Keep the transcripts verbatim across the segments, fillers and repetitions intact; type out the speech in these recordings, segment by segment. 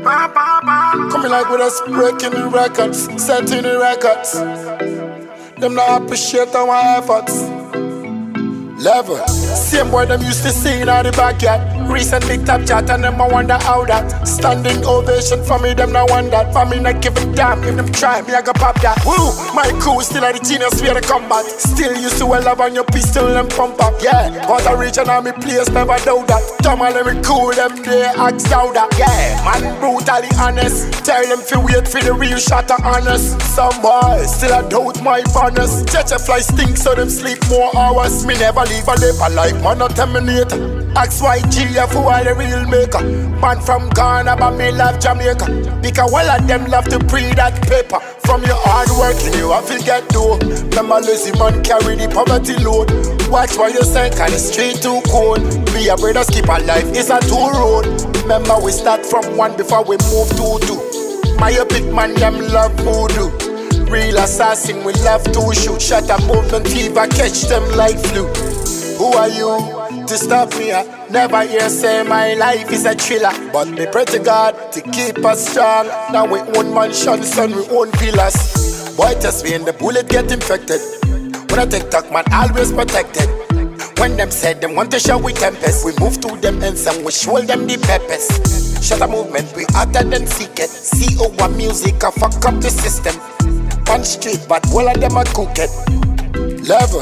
Coming like with us breaking the records, setting the records. Them not appreciate our efforts. Level. Same boy them used to see in the backyard. Recent big top chat and them I wonder how that. Standing ovation for me, them not want that. For me not give a damn, if them try me I go pop that. Woo, my crew still at the genius where the combat. Still used to well love on your pistol and pump up. Yeah, but I reach and me place never doubt that. Tom and let me cool them there, ask that. Yeah, man brutally honest. Tell them fi wait for the real shot of honest. Some boys still I doubt my bonus. Judge a fly stink so them sleep more hours. Me never leave a live a life, man not terminate. X Y G F who are the real maker. Man from Ghana but me love Jamaica. Because all of them love to pre that paper. From your hard working you have to get dough. Remember lazy man carry the poverty load. Watch what you say cause the street too cold. Be a brother skip a life, it's a two road. Remember we start from one before we move to two. My big man them love voodoo. Real assassin we love to shoot. Shut a movement fever catch them like flu. Who are you to stop me? I never hear say my life is a thriller. But me pray to God to keep us strong. Now we own mansions and we own villas. Boy test me and the bullet get infected. When I take talk man always protected. When them said them want to show we tempest, we move to them ends and we show them the peppers. Shut a movement we hotter than secret. C O one music I fuck up the system. One street but all of them are cooked. Level.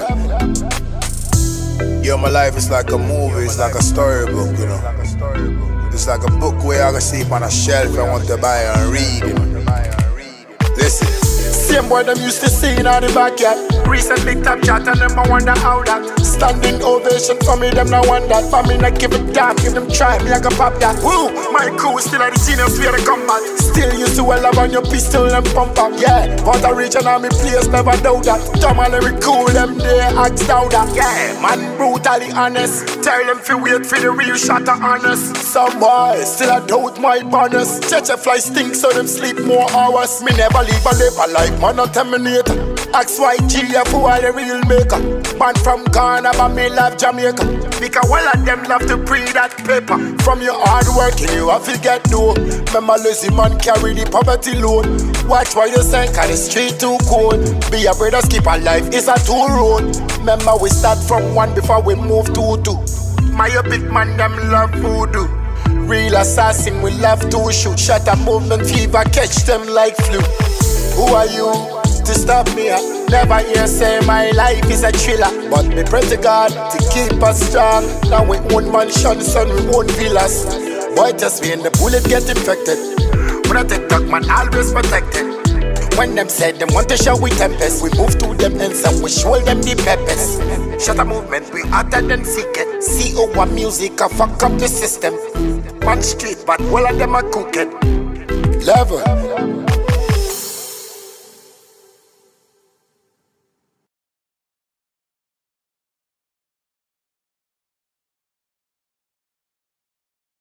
Yo, my life is like a movie, it's like a storybook, you know. It's like a book where I can see on a shelf I want to buy and read, you know. Listen. Same boy them used to see in the backyard. Recent big top chat and them I wonder how that. Standing ovation for me, them not want that. For me not give a damn, if them try me I go pop that. Woo, my crew still at the genius where the combat. Still used to well love on your pistol and pump up. Yeah, but I reach and me place never doubt that. Tom and let me cool them there, ask down that. Yeah, man brutally honest. Tell them fi wait for the real shot of honest. Some boys still I doubt my bonus. Judge a fly stink so them sleep more hours. Me never leave a live a life, man not terminate. X Y G F who are the real maker. Man from Ghana but me love Jamaica. Because all of them love to pre that paper. From your hard working you have to get dough. Remember lazy man carry the poverty load. Watch what you say cause the street too cold. Be a brother skip a life, it's a two road. Remember we start from one before we move to two. My big man them love voodoo. Real assassin we love to shoot. Shut a movement fever catch them like flu. Who are you to stop me? I never hear say my life is a thriller. But me pray to God to keep us strong. Now we own mansions and we own villas. Boy test me and the bullet get infected. When I take talk man always protected. When them said them want to show we tempest, we move to them ends and we show them the peppers. Shut a movement we hotter than secret. C O one music I fuck up the system. One street but all of them are cooked. Level.